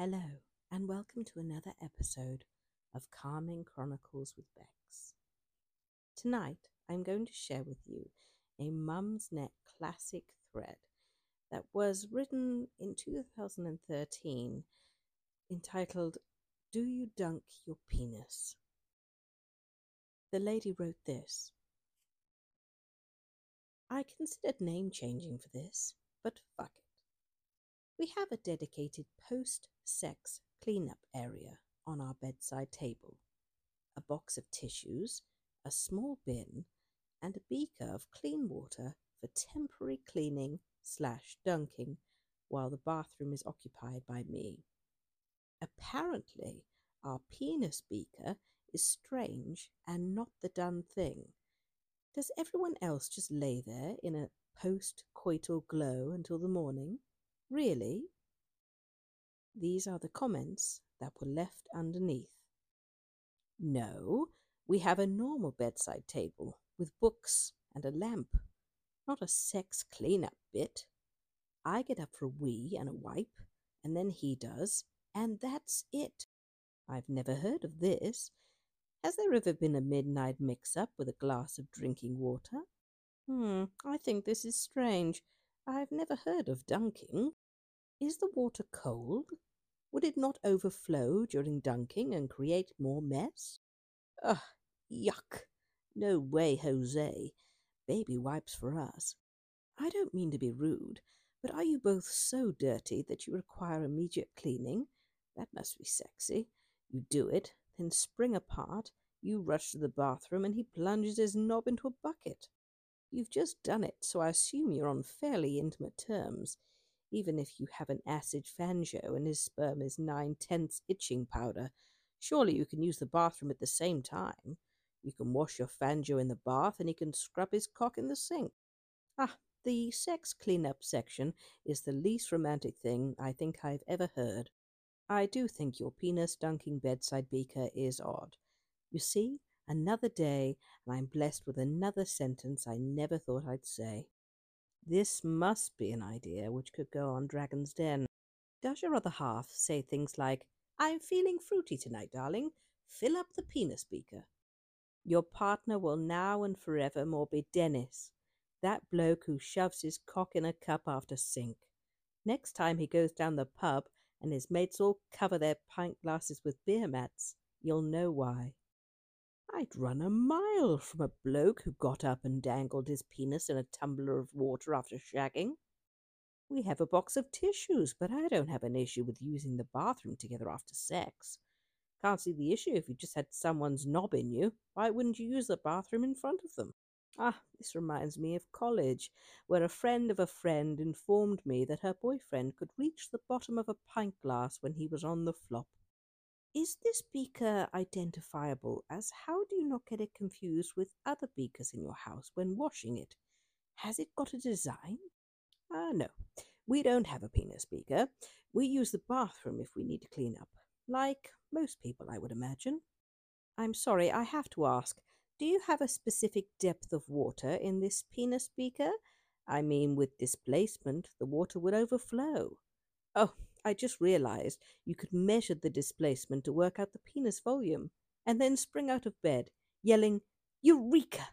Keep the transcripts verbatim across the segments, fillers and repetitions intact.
Hello, and welcome to another episode of Calming Chronicles with Bex. Tonight, I'm going to share with you a Mum's Net classic thread that was written in two thousand thirteen entitled, Do You Dunk Your Penis? The lady wrote this. I considered name changing for this, but fuck it. We have a dedicated post-sex cleanup area on our bedside table, a box of tissues, a small bin, and a beaker of clean water for temporary cleaning slash dunking while the bathroom is occupied by me. Apparently, our penis beaker is strange and not the done thing. Does everyone else just lay there in a post-coital glow until the morning? Really? These are the comments that were left underneath. No, we have a normal bedside table with books and a lamp, not a sex clean-up bit. I get up for a wee and a wipe, and then he does, and that's it. I've never heard of this. Has there ever been a midnight mix-up with a glass of drinking water? Hmm, I think this is strange. I've never heard of dunking. Is the water cold? Would it not overflow during dunking and create more mess? Ugh, yuck. No way, Jose. Baby wipes for us. I don't mean to be rude, but are you both so dirty that you require immediate cleaning? That must be sexy. You do it, then spring apart, you rush to the bathroom and he plunges his knob into a bucket. You've just done it, so I assume you're on fairly intimate terms, even if you have an acid fanjo and his sperm is nine-tenths itching powder. Surely you can use the bathroom at the same time. You can wash your fanjo in the bath and he can scrub his cock in the sink. Ah, the sex cleanup section is the least romantic thing I think I've ever heard. I do think your penis dunking bedside beaker is odd. You see, another day, and I'm blessed with another sentence I never thought I'd say. This must be an idea which could go on Dragon's Den. Does your other half say things like, I'm feeling fruity tonight, darling. Fill up the penis beaker. Your partner will now and forevermore be Dennis, that bloke who shoves his cock in a cup after sink. Next time he goes down the pub and his mates all cover their pint glasses with beer mats, you'll know why. I'd run a mile from a bloke who got up and dangled his penis in a tumbler of water after shagging. We have a box of tissues, but I don't have an issue with using the bathroom together after sex. Can't see the issue if you just had someone's knob in you. Why wouldn't you use the bathroom in front of them? Ah, this reminds me of college, where a friend of a friend informed me that her boyfriend could reach the bottom of a pint glass when he was on the flop. Is this beaker identifiable, as how do you not get it confused with other beakers in your house when washing it? Has it got a design? Ah, uh, no. We don't have a penis beaker. We use the bathroom if we need to clean up. Like most people, I would imagine. I'm sorry, I have to ask. Do you have a specific depth of water in this penis beaker? I mean, with displacement, the water would overflow. Oh, I just realized you could measure the displacement to work out the penis volume, and then spring out of bed, yelling, Eureka!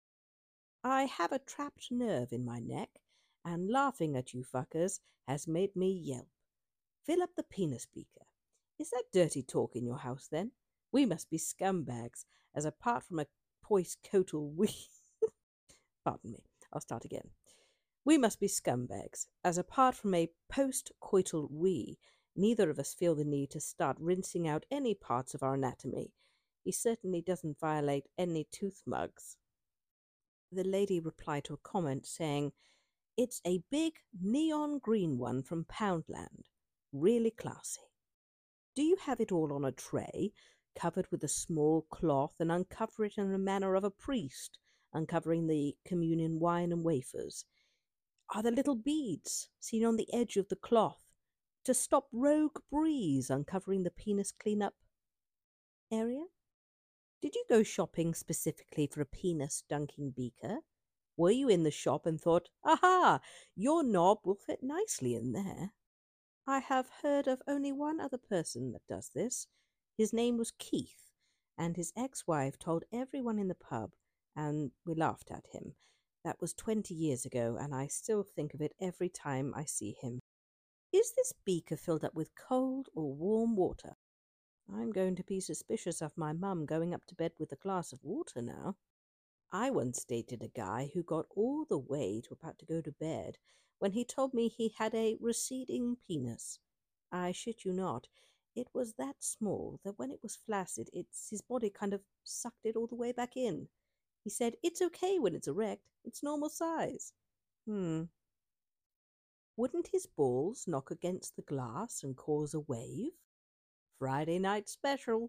I have a trapped nerve in my neck, and laughing at you fuckers has made me yelp. Fill up the penis beaker. Is that dirty talk in your house, then? We must be scumbags, as apart from a post-coital wee... Pardon me, I'll start again. We must be scumbags, as apart from a post-coital wee, neither of us feel the need to start rinsing out any parts of our anatomy. He certainly doesn't violate any tooth mugs. The lady replied to a comment saying, It's a big neon green one from Poundland. Really classy. Do you have it all on a tray, covered with a small cloth, and uncover it in the manner of a priest, uncovering the communion wine and wafers? Are there little beads seen on the edge of the cloth to stop rogue breeze uncovering the penis cleanup area? Did you go shopping specifically for a penis dunking beaker? Were you in the shop and thought, aha, your knob will fit nicely in there? I have heard of only one other person that does this. His name was Keith, and his ex-wife told everyone in the pub, and we laughed at him. That was twenty years ago, and I still think of it every time I see him. Is this beaker filled up with cold or warm water? I'm going to be suspicious of my mum going up to bed with a glass of water now. I once dated a guy who got all the way to about to go to bed when he told me he had a receding penis. I shit you not, it was that small that when it was flaccid, it's his body kind of sucked it all the way back in. He said, "It's okay when it's erect, it's normal size." Hmm. Wouldn't his balls knock against the glass and cause a wave? Friday night special.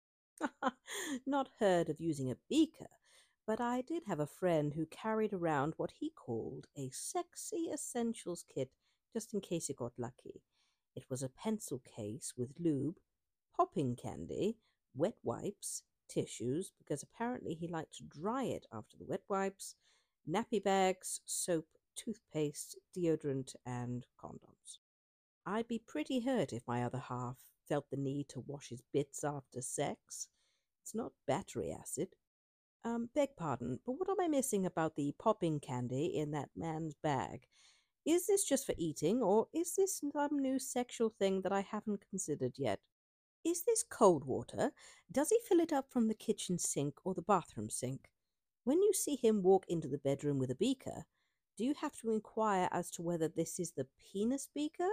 Not heard of using a beaker, but I did have a friend who carried around what he called a sexy essentials kit just in case he got lucky. It was a pencil case with lube, popping candy, wet wipes, tissues, because apparently he liked to dry it after the wet wipes, nappy bags, soap, toothpaste, deodorant, and condoms. I'd be pretty hurt if my other half felt the need to wash his bits after sex. It's not battery acid. Um, beg pardon, but what am I missing about the popping candy in that man's bag? Is this just for eating, or is this some new sexual thing that I haven't considered yet? Is this cold water? Does he fill it up from the kitchen sink or the bathroom sink? When you see him walk into the bedroom with a beaker, do you have to inquire as to whether this is the penis beaker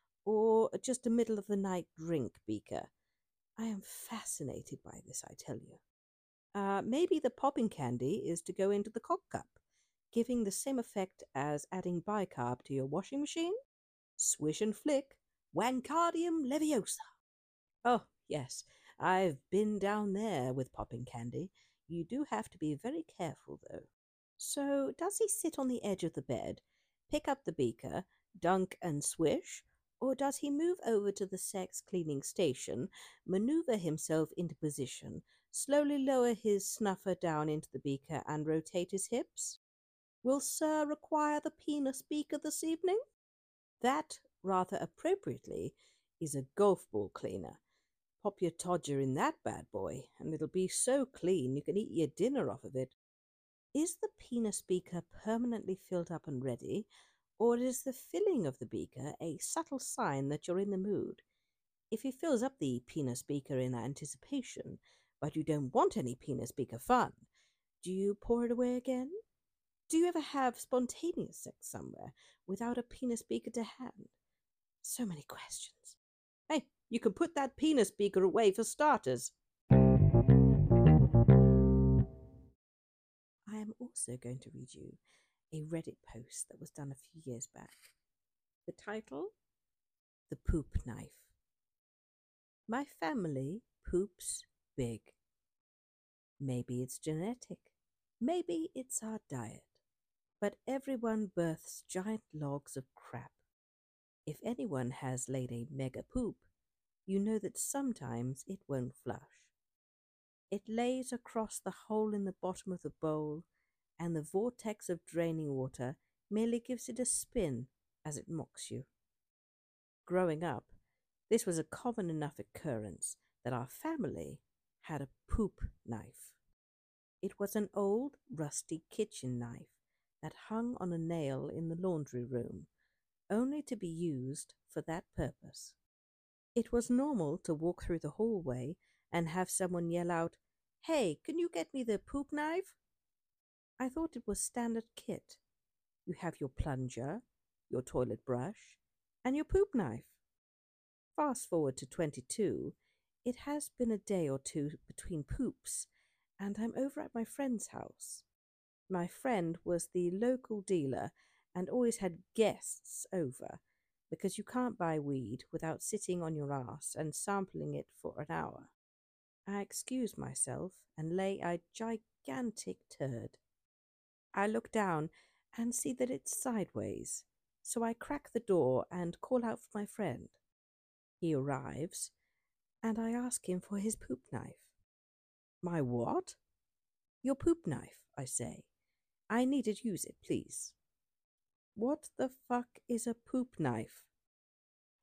or just a middle of the night drink beaker? I am fascinated by this, I tell you. Uh, maybe the popping candy is to go into the cock cup, giving the same effect as adding bicarb to your washing machine. Swish and flick, Wancardium leviosa. Oh, yes, I've been down there with popping candy. You do have to be very careful, though. So, does he sit on the edge of the bed, pick up the beaker, dunk and swish, or does he move over to the sex cleaning station, maneuver himself into position, slowly lower his snuffer down into the beaker, and rotate his hips? Will Sir require the penis beaker this evening? That, rather appropriately, is a golf ball cleaner. Pop your todger in that bad boy, and it'll be so clean you can eat your dinner off of it. Is the penis beaker permanently filled up and ready, or is the filling of the beaker a subtle sign that you're in the mood? If he fills up the penis beaker in anticipation, but you don't want any penis beaker fun, do you pour it away again? Do you ever have spontaneous sex somewhere without a penis beaker to hand? So many questions. Hey, you can put that penis beaker away for starters. I am also going to read you a Reddit post that was done a few years back. The title? The Poop Knife. My family poops big. Maybe it's genetic. Maybe it's our diet. But everyone births giant logs of crap. If anyone has laid a mega poop, you know that sometimes it won't flush. It lays across the hole in the bottom of the bowl, and the vortex of draining water merely gives it a spin as it mocks you. Growing up, this was a common enough occurrence that our family had a poop knife. It was an old, rusty kitchen knife that hung on a nail in the laundry room, only to be used for that purpose. It was normal to walk through the hallway and have someone yell out, "Hey, can you get me the poop knife?" I thought it was standard kit. You have your plunger, your toilet brush, and your poop knife. Fast forward to twenty-two, it has been a day or two between poops, and I'm over at my friend's house. My friend was the local dealer and always had guests over, because you can't buy weed without sitting on your ass and sampling it for an hour. I excuse myself and lay a gigantic turd. I look down and see that it's sideways, so I crack the door and call out for my friend. He arrives, and I ask him for his poop knife. My what? Your poop knife, I say. I needed use it, please. What the fuck is a poop knife?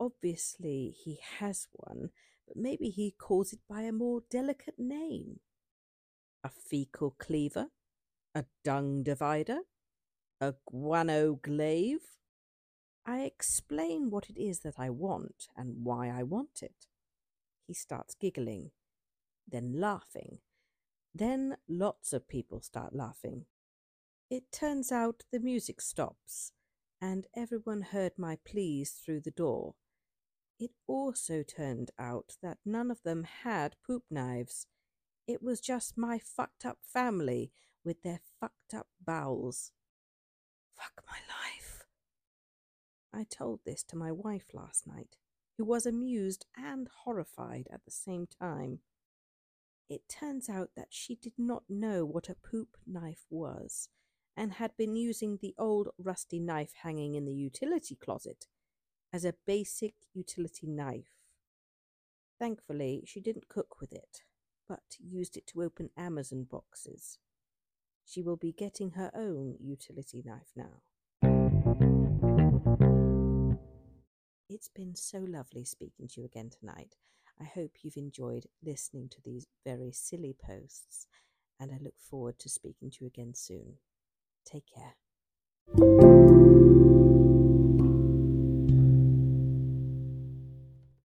Obviously, he has one, but maybe he calls it by a more delicate name. A fecal cleaver? A dung divider? A guano glaive? I explain what it is that I want and why I want it. He starts giggling, then laughing. Then lots of people start laughing. It turns out the music stops, and everyone heard my pleas through the door. It also turned out that none of them had poop knives. It was just my fucked up family with their fucked up bowels. Fuck my life. I told this to my wife last night, who was amused and horrified at the same time. It turns out that she did not know what a poop knife was, and had been using the old rusty knife hanging in the utility closet as a basic utility knife. Thankfully, she didn't cook with it, but used it to open Amazon boxes. She will be getting her own utility knife now. It's been so lovely speaking to you again tonight. I hope you've enjoyed listening to these very silly posts, and I look forward to speaking to you again soon. Take care.